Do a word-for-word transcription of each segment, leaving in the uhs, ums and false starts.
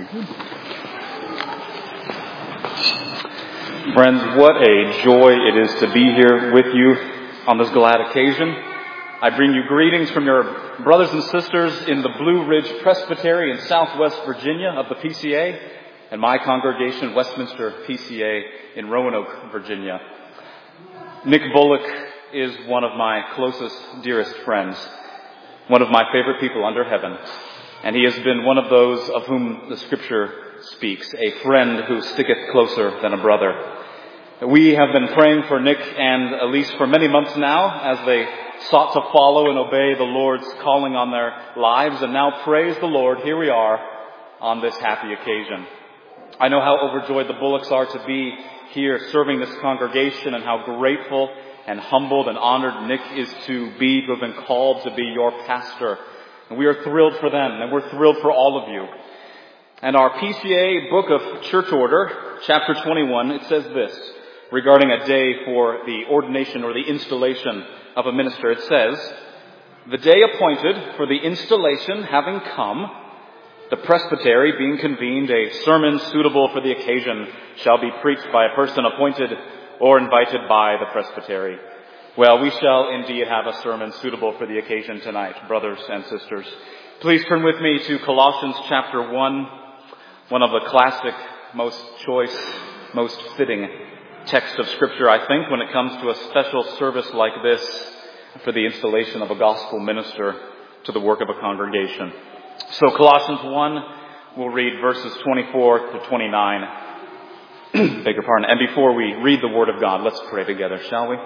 Friends, what a joy it is to be here with you on this glad occasion. I bring you greetings from your brothers and sisters in the Blue Ridge Presbytery in Southwest Virginia of the P C A, and my congregation, Westminster P C A in Roanoke, Virginia. Nick Bullock is one of my closest, dearest friends, one of my favorite people under heaven, and he has been one of those of whom the Scripture speaks, a friend who sticketh closer than a brother. We have been praying for Nick and Elise for many months now as they sought to follow and obey the Lord's calling on their lives, and now praise the Lord, here we are on this happy occasion. I know how overjoyed the Bullocks are to be here serving this congregation, and how grateful and humbled and honored Nick is to be, to have been called to be your pastor. And we are thrilled for them, and we're thrilled for all of you. And our P C A Book of Church Order, chapter twenty-one, it says this regarding a day for the ordination or the installation of a minister. It says, "The day appointed for the installation having come, the presbytery being convened, a sermon suitable for the occasion shall be preached by a person appointed or invited by the presbytery." Well, we shall indeed have a sermon suitable for the occasion tonight, brothers and sisters. Please turn with me to Colossians chapter one, one of the classic, most choice, most fitting texts of Scripture, I think, when it comes to a special service like this for the installation of a gospel minister to the work of a congregation. So Colossians one, we'll read verses twenty-four to twenty-nine. Beg your pardon. And before we read the Word of God, let's pray together, shall we?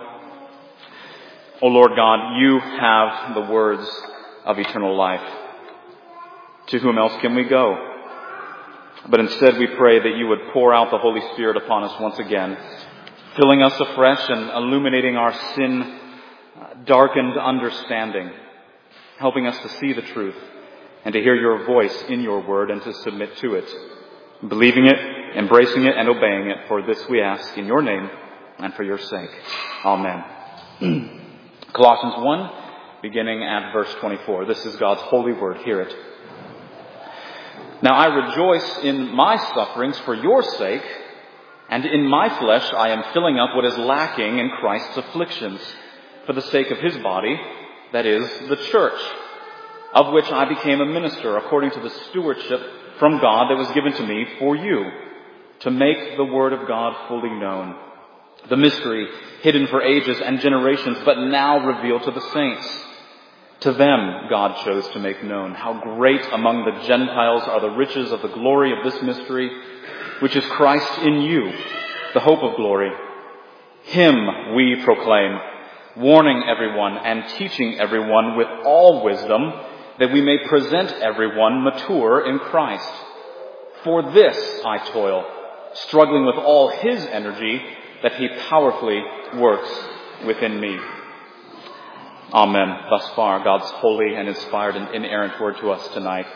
O Lord God, you have the words of eternal life. To whom else can we go? But instead we pray that you would pour out the Holy Spirit upon us once again, filling us afresh and illuminating our sin-darkened understanding, helping us to see the truth and to hear your voice in your word and to submit to it, believing it, embracing it, and obeying it. For this we ask in your name and for your sake. Amen. Colossians one, beginning at verse twenty-four. This is God's holy word. Hear it. "Now I rejoice in my sufferings for your sake, and in my flesh I am filling up what is lacking in Christ's afflictions, for the sake of his body, that is, the church, of which I became a minister according to the stewardship from God that was given to me for you, to make the word of God fully known, the mystery hidden for ages and generations, but now revealed to the saints. To them God chose to make known how great among the Gentiles are the riches of the glory of this mystery, which is Christ in you, the hope of glory. Him we proclaim, warning everyone and teaching everyone with all wisdom, that we may present everyone mature in Christ. For this I toil, struggling with all his energy that he powerfully works within me." Amen. Thus far, God's holy and inspired and inerrant word to us tonight.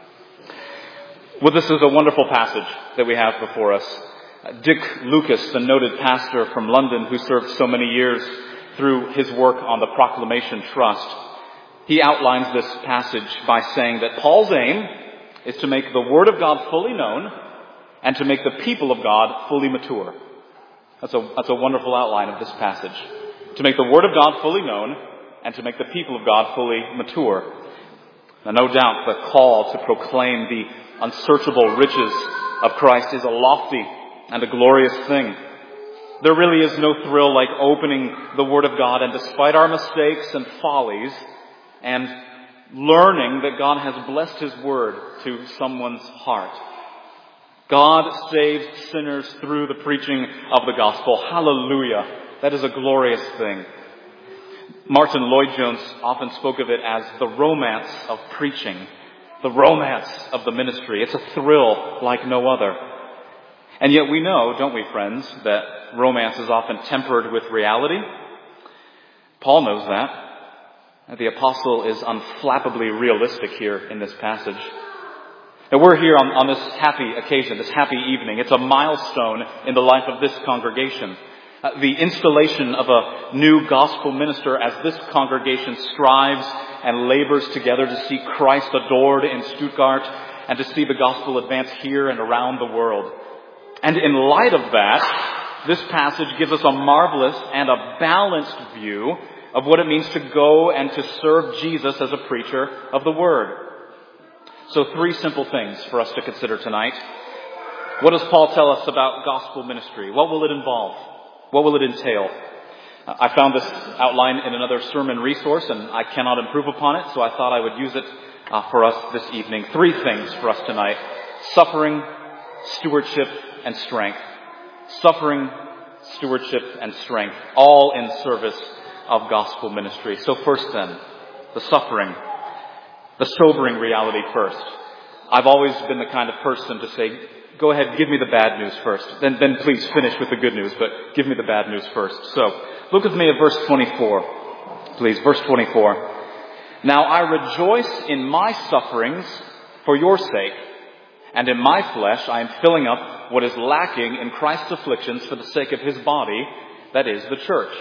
Well, this is a wonderful passage that we have before us. Dick Lucas, the noted pastor from London who served so many years through his work on the Proclamation Trust, he outlines this passage by saying that Paul's aim is to make the Word of God fully known and to make the people of God fully mature. That's a, that's a wonderful outline of this passage. To make the Word of God fully known and to make the people of God fully mature. Now, no doubt the call to proclaim the unsearchable riches of Christ is a lofty and a glorious thing. There really is no thrill like opening the Word of God and, despite our mistakes and follies, and learning that God has blessed His Word to someone's heart. God saves sinners through the preaching of the gospel. Hallelujah. That is a glorious thing. Martin Lloyd-Jones often spoke of it as the romance of preaching, the romance of the ministry. It's a thrill like no other. And yet we know, don't we, friends, that romance is often tempered with reality. Paul knows that. The apostle is unflappably realistic here in this passage. Now, we're here on, on this happy occasion, this happy evening. It's a milestone in the life of this congregation. Uh, the installation of a new gospel minister as this congregation strives and labors together to see Christ adored in Stuttgart and to see the gospel advance here and around the world. And in light of that, this passage gives us a marvelous and a balanced view of what it means to go and to serve Jesus as a preacher of the Word. So three simple things for us to consider tonight. What does Paul tell us about gospel ministry? What will it involve? What will it entail? I found this outline in another sermon resource, and I cannot improve upon it, so I thought I would use it uh, for us this evening. Three things for us tonight: suffering, stewardship, and strength. Suffering, stewardship, and strength, all in service of gospel ministry. So first then, the suffering, the sobering reality first. I've always been the kind of person to say, go ahead, give me the bad news first. Then, then please finish with the good news, but give me the bad news first. So, look with me at verse twenty-four. Please, verse twenty-four. Now I rejoice in my sufferings for your sake, and in my flesh I am filling up what is lacking in Christ's afflictions for the sake of his body, that is, the church.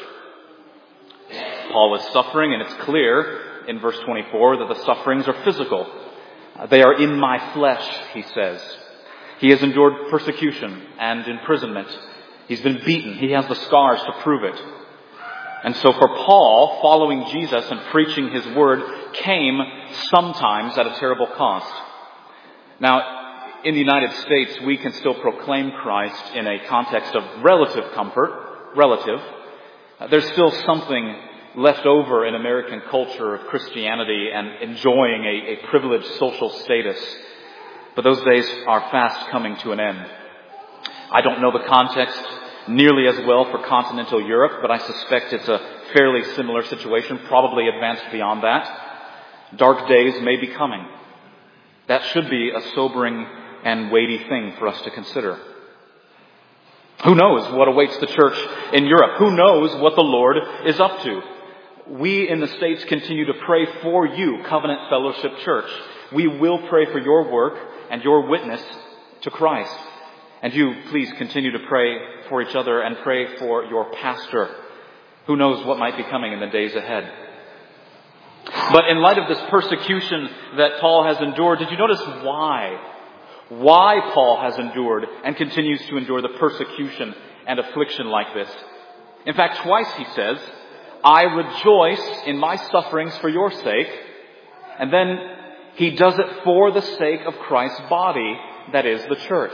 Paul is suffering, and it's clear in verse twenty-four that the sufferings are physical. They are in my flesh, he says. He has endured persecution and imprisonment. He's been beaten. He has the scars to prove it. And so for Paul, following Jesus and preaching his word came sometimes at a terrible cost. Now, in the United States, we can still proclaim Christ in a context of relative comfort, relative. There's still something left over in American culture of Christianity and enjoying a, a privileged social status. But those days are fast coming to an end. I don't know the context nearly as well for continental Europe, but I suspect it's a fairly similar situation, probably advanced beyond that. Dark days may be coming. That should be a sobering and weighty thing for us to consider. Who knows what awaits the church in Europe? Who knows what the Lord is up to? We in the States continue to pray for you, Covenant Fellowship Church. We will pray for your work and your witness to Christ. And you, please continue to pray for each other and pray for your pastor. Who knows what might be coming in the days ahead. But in light of this persecution that Paul has endured, did you notice why? Why Paul has endured and continues to endure the persecution and affliction like this? In fact, twice he says, I rejoice in my sufferings for your sake. And then he does it for the sake of Christ's body, that is the church.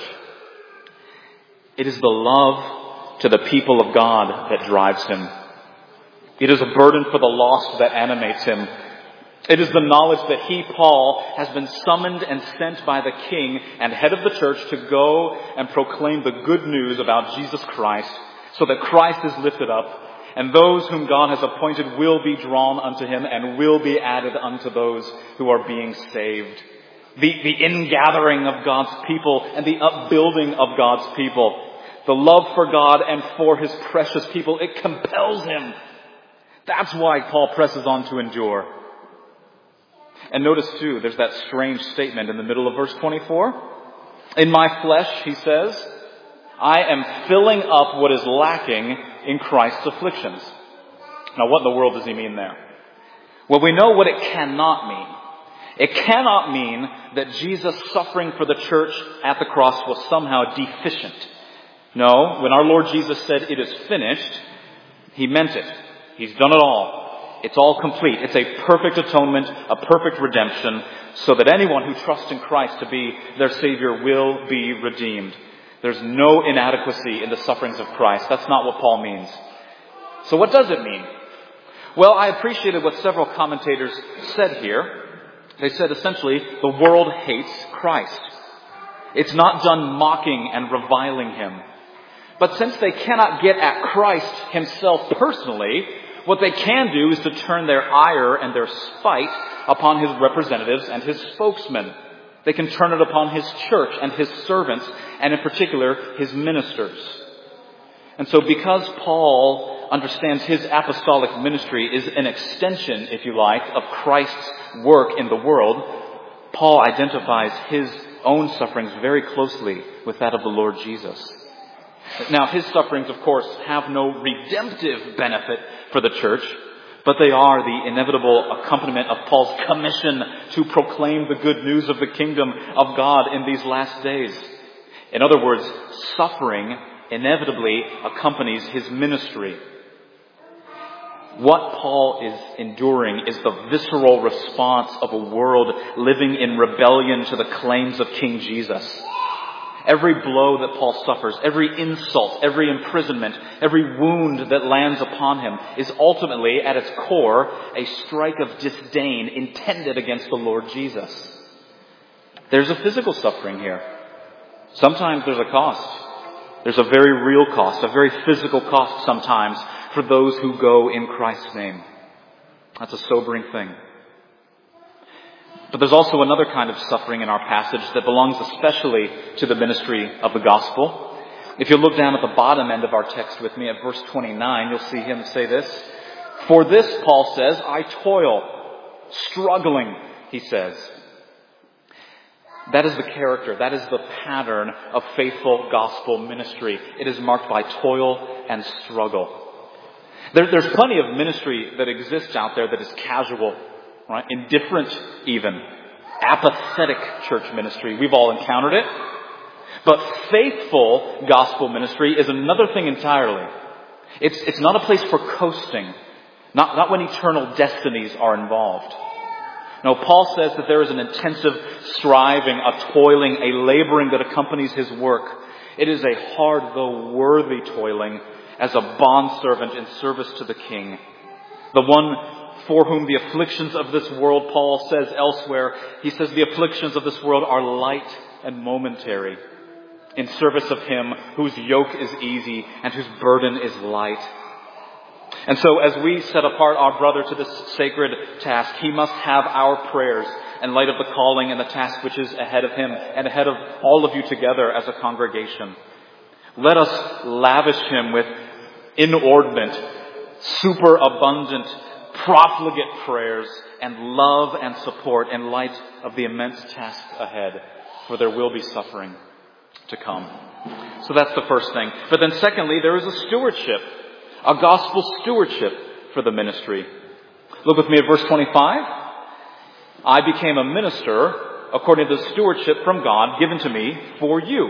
It is the love to the people of God that drives him. It is a burden for the lost that animates him. It is the knowledge that he, Paul, has been summoned and sent by the King and head of the church to go and proclaim the good news about Jesus Christ, so that Christ is lifted up, and those whom God has appointed will be drawn unto him and will be added unto those who are being saved. The, the ingathering of God's people and the upbuilding of God's people. The love for God and for his precious people, it compels him. That's why Paul presses on to endure. And notice too, there's that strange statement in the middle of verse twenty-four. In my flesh, he says, I am filling up what is lacking in Christ's afflictions. Now, what in the world does he mean there? Well, we know what it cannot mean. It cannot mean that Jesus' suffering for the church at the cross was somehow deficient. No, when our Lord Jesus said it is finished, he meant it. He's done it all. It's all complete. It's a perfect atonement, a perfect redemption, so that anyone who trusts in Christ to be their Savior will be redeemed. There's no inadequacy in the sufferings of Christ. That's not what Paul means. So what does it mean? Well, I appreciated what several commentators said here. They said essentially, the world hates Christ. It's not done mocking and reviling him. But since they cannot get at Christ himself personally, what they can do is to turn their ire and their spite upon his representatives and his spokesmen. They can turn it upon his church and his servants, and in particular, his ministers. And so because Paul understands his apostolic ministry is an extension, if you like, of Christ's work in the world, Paul identifies his own sufferings very closely with that of the Lord Jesus. Now, his sufferings, of course, have no redemptive benefit for the church, but they are the inevitable accompaniment of Paul's commission to proclaim the good news of the kingdom of God in these last days. In other words, suffering inevitably accompanies his ministry. What Paul is enduring is the visceral response of a world living in rebellion to the claims of King Jesus. Every blow that Paul suffers, every insult, every imprisonment, every wound that lands upon him is ultimately, at its core, a strike of disdain intended against the Lord Jesus. There's a physical suffering here. Sometimes there's a cost. There's a very real cost, a very physical cost sometimes for those who go in Christ's name. That's a sobering thing. But there's also another kind of suffering in our passage that belongs especially to the ministry of the gospel. If you look down at the bottom end of our text with me at verse twenty-nine, you'll see him say this. For this, Paul says, I toil, struggling, he says. That is the character, that is the pattern of faithful gospel ministry. It is marked by toil and struggle. There, there's plenty of ministry that exists out there that is casual, right? Indifferent even. Apathetic church ministry. We've all encountered it. But faithful gospel ministry is another thing entirely. It's, it's not a place for coasting. Not, not when eternal destinies are involved. No, Paul says that there is an intensive striving, a toiling, a laboring that accompanies his work. It is a hard though worthy toiling as a bondservant in service to the King. The one for whom the afflictions of this world, Paul says elsewhere, he says the afflictions of this world are light and momentary in service of him whose yoke is easy and whose burden is light. And so as we set apart our brother to this sacred task, he must have our prayers in light of the calling and the task which is ahead of him and ahead of all of you together as a congregation. Let us lavish him with inordinate, superabundant, profligate prayers and love and support in light of the immense task ahead, for there will be suffering to come. So that's the first thing. But then secondly, there is a stewardship, a gospel stewardship for the ministry. Look with me at verse twenty-five. I became a minister according to the stewardship from God given to me for you.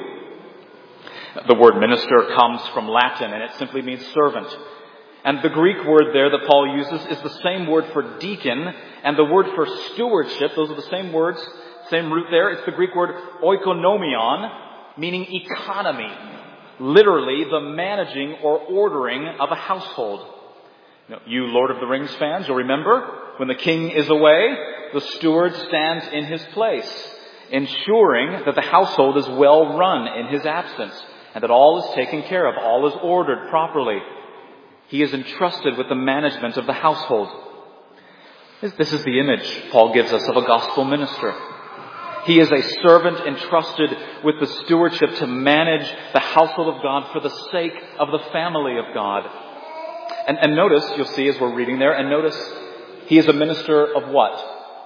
The word minister comes from Latin and it simply means servant. And the Greek word there that Paul uses is the same word for deacon, and the word for stewardship, those are the same words, same root there. It's the Greek word oikonomion, meaning economy. Literally, the managing or ordering of a household. You know, you Lord of the Rings fans, you'll remember, when the king is away, the steward stands in his place, ensuring that the household is well run in his absence, and that all is taken care of, all is ordered properly. He is entrusted with the management of the household. This is the image Paul gives us of a gospel minister. He is a servant entrusted with the stewardship to manage the household of God for the sake of the family of God. And, and notice, you'll see as we're reading there, and notice he is a minister of what?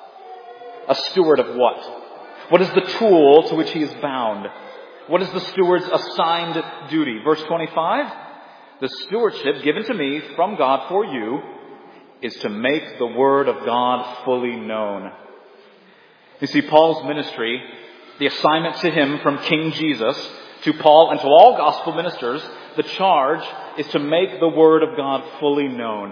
A steward of what? What is the tool to which he is bound? What is the steward's assigned duty? Verse twenty-five, the stewardship given to me from God for you is to make the word of God fully known. You see, Paul's ministry, the assignment to him from King Jesus, to Paul and to all gospel ministers, the charge is to make the word of God fully known.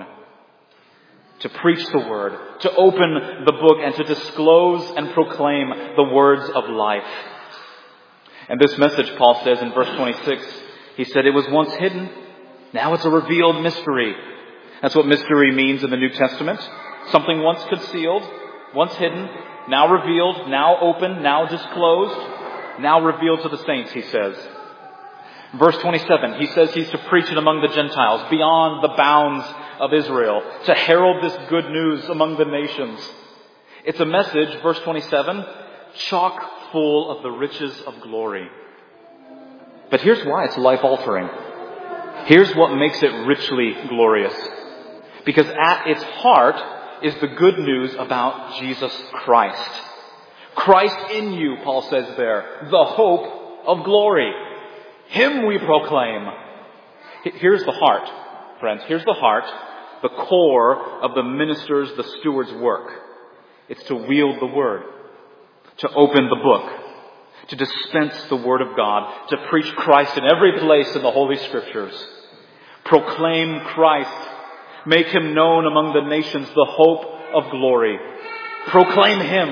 To preach the word, to open the book and to disclose and proclaim the words of life. And this message, Paul says in verse twenty-six, he said it was once hidden, now it's a revealed mystery. That's what mystery means in the New Testament. Something once concealed, once hidden, now revealed, now open, now disclosed, now revealed to the saints, he says. Verse twenty-seven, he says he's to preach it among the Gentiles, beyond the bounds of Israel, to herald this good news among the nations. It's a message, verse twenty-seven, chock full of the riches of glory. But here's why it's life-altering. Here's what makes it richly glorious. Because at its heart is the good news about Jesus Christ. Christ in you, Paul says there, the hope of glory. Him we proclaim. Here's the heart, friends. Here's the heart the core of the minister's, the steward's work. It's to wield the word, to open the book, to dispense the word of God, to preach Christ in every place in the Holy Scriptures. Proclaim Christ. Make him known among the nations, the hope of glory. Proclaim him.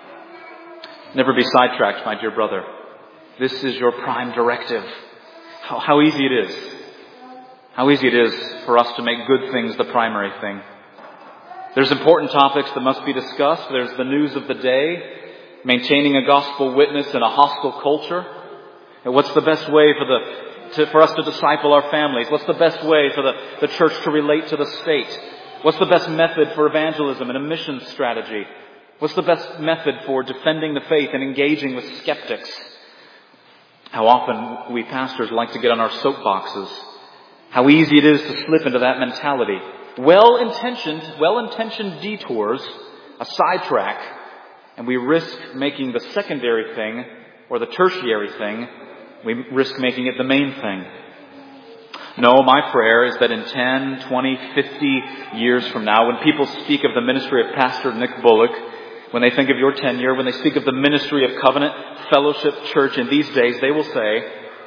Never be sidetracked, my dear brother. This is your prime directive. How, how easy it is. How easy it is for us to make good things the primary thing. There's important topics that must be discussed. There's the news of the day, maintaining a gospel witness in a hostile culture. And what's the best way for the to, for us to disciple our families? What's the best way for the, the church to relate to the state? What's the best method for evangelism and a mission strategy? What's the best method for defending the faith and engaging with skeptics? How often we pastors like to get on our soapboxes. How easy it is to slip into that mentality. Well-intentioned, well-intentioned detours, a sidetrack, and we risk making the secondary thing or the tertiary thing, we risk making it the main thing. No, my prayer is that in ten, twenty, fifty years from now, when people speak of the ministry of Pastor Nick Bullock, when they think of your tenure, when they speak of the ministry of Covenant Fellowship Church in these days, they will say,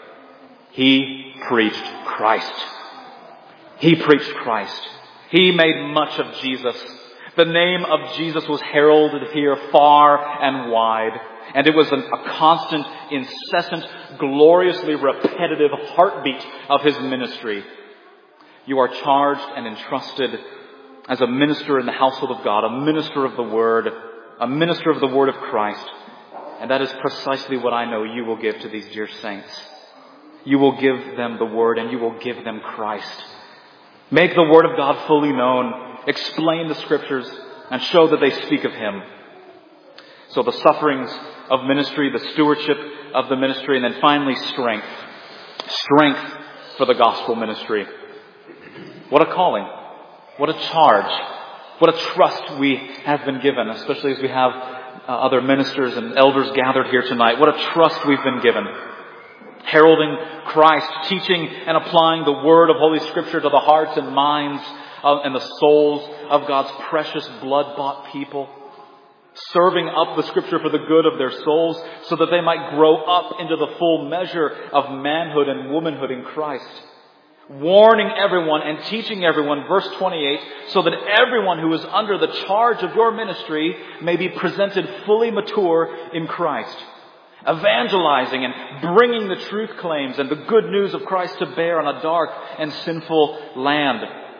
he preached Christ. He preached Christ. He made much of Jesus. The name of Jesus was heralded here far and wide. And it was an, a constant, incessant, gloriously repetitive heartbeat of his ministry. You are charged and entrusted as a minister in the household of God, a minister of the Word, a minister of the Word of Christ. And that is precisely what I know you will give to these dear saints. You will give them the Word and you will give them Christ. Make the Word of God fully known. Explain the Scriptures and show that they speak of Him. So the sufferings of ministry, the stewardship of the ministry, and then finally strength. Strength for the gospel ministry. What a calling. What a charge. What a trust we have been given, especially as we have uh, other ministers and elders gathered here tonight. What a trust we've been given. Heralding Christ, teaching and applying the word of Holy Scripture to the hearts and minds of, and the souls of God's precious blood-bought people. Serving up the Scripture for the good of their souls so that they might grow up into the full measure of manhood and womanhood in Christ. Warning everyone and teaching everyone, verse twenty-eight, so that everyone who is under the charge of your ministry may be presented fully mature in Christ. Evangelizing and bringing the truth claims and the good news of Christ to bear on a dark and sinful land.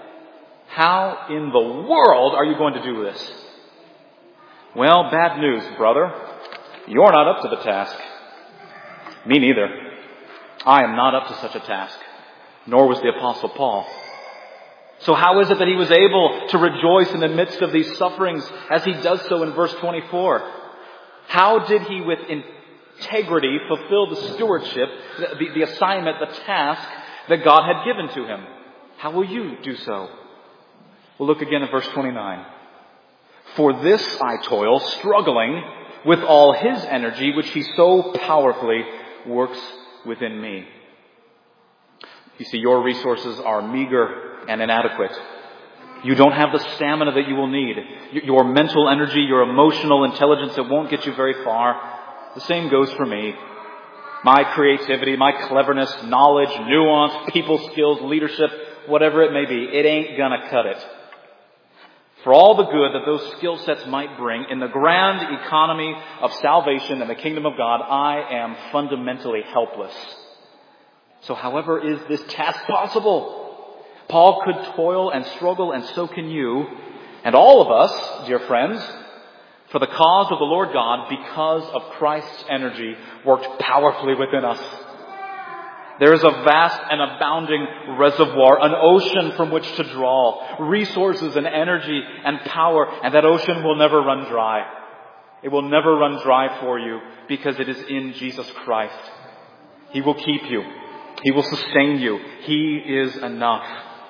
How in the world are you going to do this? Well, bad news, brother. You're not up to the task. Me neither. I am not up to such a task. Nor was the Apostle Paul. So how is it that he was able to rejoice in the midst of these sufferings as he does so in verse twenty-four? How did he with integrity fulfill the stewardship, the, the assignment, the task that God had given to him? How will you do so? We'll look again at verse twenty-nine. For this I toil, struggling with all his energy, which he so powerfully works within me. You see, your resources are meager and inadequate. You don't have the stamina that you will need. Your mental energy, your emotional intelligence, it won't get you very far. The same goes for me. My creativity, my cleverness, knowledge, nuance, people skills, leadership, whatever it may be, it ain't gonna cut it. For all the good that those skill sets might bring in the grand economy of salvation and the kingdom of God, I am fundamentally helpless. So however is this task possible? Paul could toil and struggle, and so can you, and all of us, dear friends, for the cause of the Lord God, because of Christ's energy worked powerfully within us. There is a vast and abounding reservoir, an ocean from which to draw resources and energy and power, and that ocean will never run dry. It will never run dry for you because it is in Jesus Christ. He will keep you. He will sustain you. He is enough.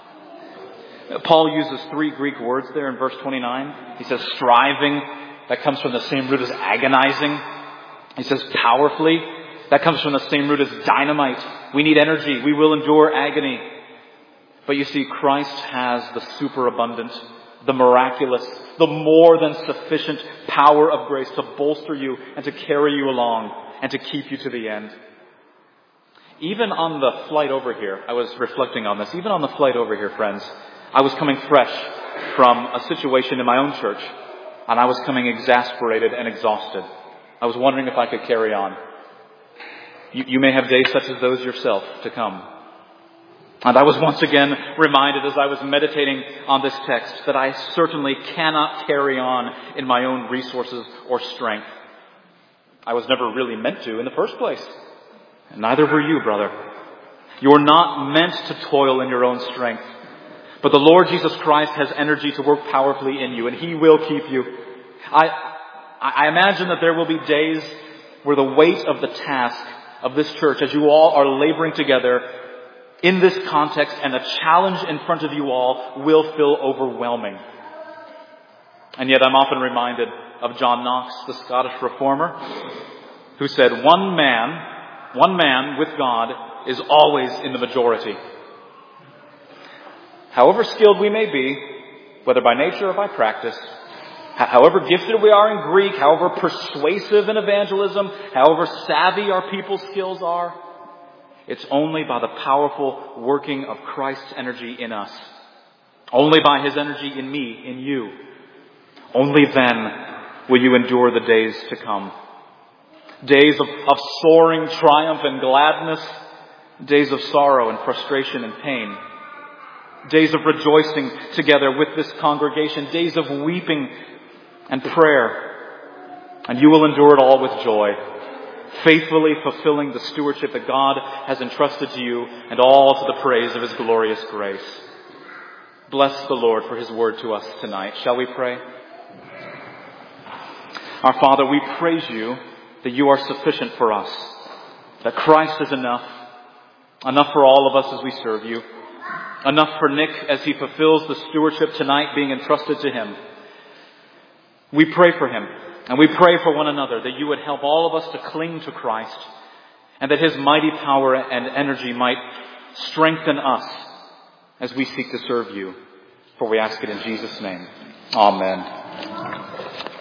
Paul uses three Greek words there in verse twenty-nine. He says striving. That comes from the same root as agonizing. He says powerfully. That comes from the same root as dynamite. We need energy. We will endure agony. But you see, Christ has the superabundant, the miraculous, the more than sufficient power of grace to bolster you and to carry you along and to keep you to the end. Even on the flight over here, I was reflecting on this, even on the flight over here, friends, I was coming fresh from a situation in my own church, and I was coming exasperated and exhausted. I was wondering if I could carry on. You, you may have days such as those yourself to come. And I was once again reminded as I was meditating on this text that I certainly cannot carry on in my own resources or strength. I was never really meant to in the first place. And neither were you, brother. You're not meant to toil in your own strength. But the Lord Jesus Christ has energy to work powerfully in you, and He will keep you. I, I imagine that there will be days where the weight of the task of this church, as you all are laboring together in this context, and the challenge in front of you all will feel overwhelming. And yet I'm often reminded of John Knox, the Scottish reformer, who said, one man, one man with God is always in the majority. However skilled we may be, whether by nature or by practice, however gifted we are in Greek, however persuasive in evangelism, however savvy our people's skills are, it's only by the powerful working of Christ's energy in us. Only by His energy in me, in you. Only then will you endure the days to come. Days of, of soaring triumph and gladness. Days of sorrow and frustration and pain. Days of rejoicing together with this congregation. Days of weeping and prayer. And you will endure it all with joy, faithfully fulfilling the stewardship that God has entrusted to you, and all to the praise of His glorious grace. Bless the Lord for His word to us tonight. Shall we pray? Our Father, we praise You that You are sufficient for us, that Christ is enough, enough for all of us as we serve You, enough for Nick as he fulfills the stewardship tonight being entrusted to him. We pray for him, and we pray for one another that You would help all of us to cling to Christ, and that His mighty power and energy might strengthen us as we seek to serve You. For we ask it in Jesus' name. Amen.